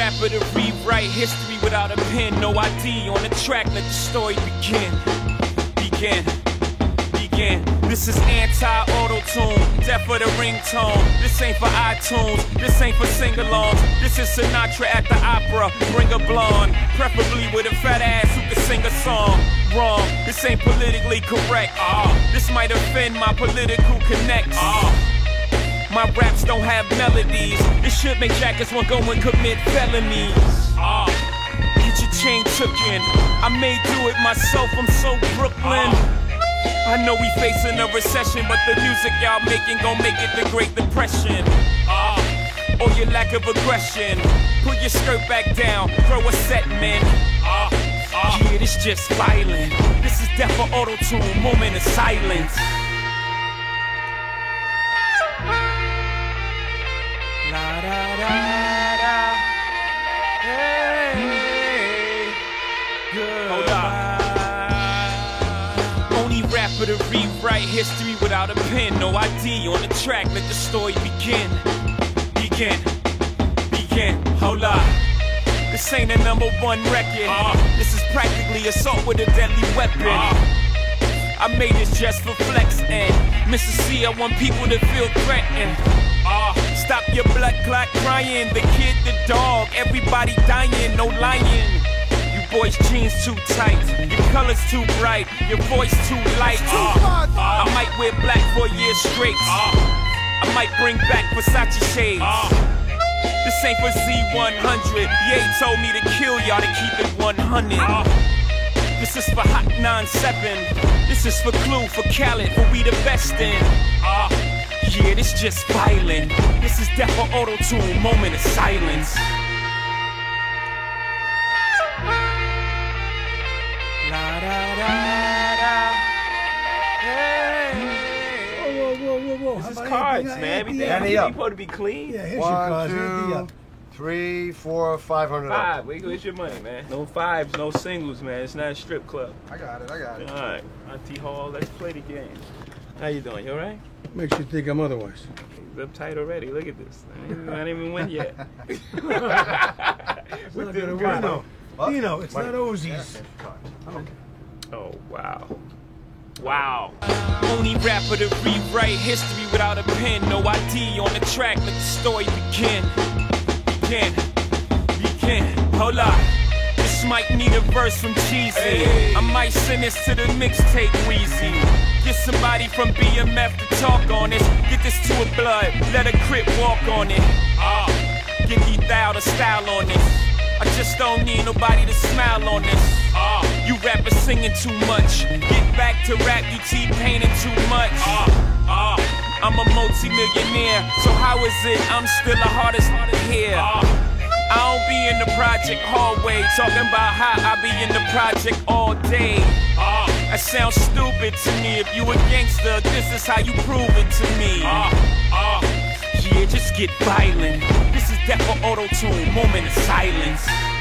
rapper to rewrite history without a pen. No ID on the track, let the story begin. This is anti-auto-tune, death for the ringtone. This ain't for iTunes, this ain't for sing-alongs. This is Sinatra at the opera, bring a blonde, preferably with a fat ass who can sing a song. Wrong, this ain't politically correct. This might offend my political connects. My raps don't have melodies. This should make jackets want go and commit felonies. Get your chain took in. I may do it myself, I'm so Brooklyn. I know we facing a recession, but the music y'all making gon' make it the Great Depression. Or your lack of aggression. Put your skirt back down, throw a set, man. Yeah, this just violent. This is death for auto-tune, moment of silence. La da da da. Hey, goodbye. Only rapper to rewrite history without a pen. No ID on the track, let the story begin. Hold up. This ain't a #1 record. This is practically assault with a deadly weapon. I made this just for flex and Mr. C, I want people to feel threatened. Stop your blood clot crying. The kid, the dog, everybody dying, no lying. You boys' jeans too tight, your colors too bright, your voice too light. I might wear black for a year straight. I might bring back Versace shades. This ain't for Z100. Ye told me to kill y'all to keep it 100. This is for Hot 97. This is for Clue, for Khaled, for we the best in. Yeah, this just violent. This is death for auto-tune, moment of silence. La da da da. Hey. Whoa. This is cards, man. Everything supposed to be clean. Yeah, here's your cards. 1, 2, 3, 4, 500 Five. Where's your money, man? No fives, no singles, man. It's not a strip club. I got it. All right, Auntie Hall, let's play the game. How you doing? You all right? Makes you think I'm otherwise. He's uptight already. Look at this. I didn't even win yet. It's not gonna win. Dino, it's not Ozzy's. Okay. Oh, wow. Only rapper to rewrite history without a pen. No ID on the track, let the story begin. Hold up. This might need a verse from Cheesy. I might send this to the mixtape Weezy. Get somebody from BMF to talk on this. Get this to a blood, let a crip walk on it. Get E-Thou to style on this. I just don't need nobody to smile on this. You rappers singing too much. Get back to rap, you T-painting too much. I'm a multi-millionaire, so how is it I'm still the hardest to hear? I don't be in the project hallway talking about how I be in the project all day. That sounds stupid to me. If you a gangster, this is how you prove it to me. Yeah, just get violent. This is death for auto-tune, moment of silence.